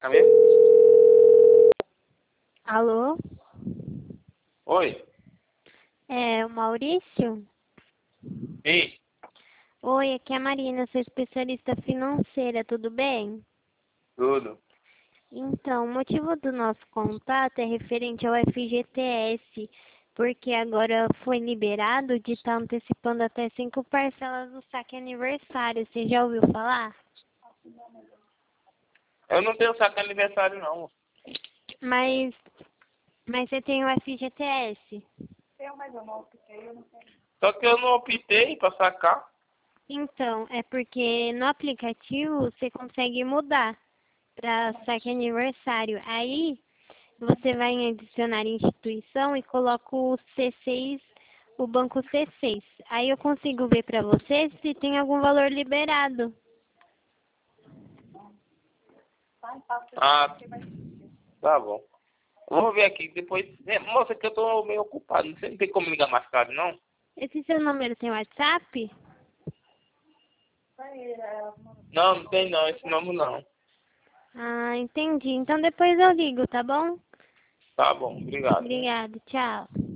Tá mesmo? Alô? Oi. É o Maurício? Ei, Oi, aqui é a Marina, sou especialista financeira, tudo bem? tudo. Então, o motivo do nosso contato é referente ao FGTS, porque agora foi liberado de estar antecipando até 5 parcelas do saque aniversário. Você já ouviu falar? Eu não tenho saco aniversário, não. Mas, mas você tem o FGTS? Só que eu não optei pra sacar. Então, é porque no aplicativo você consegue mudar para saque aniversário. Aí você vai em adicionar instituição e coloca o C6, o banco C6. Aí eu consigo ver para você se tem algum valor liberado. Ah, tá bom. Eu vou ver aqui depois. Moça, que eu tô meio ocupado. Você não tem como ligar mais tarde, não? Esse seu número tem WhatsApp? Não, não tem não. Esse nome não. Ah, entendi. Então depois eu ligo, tá bom? Tá bom, obrigado. Obrigada, tchau.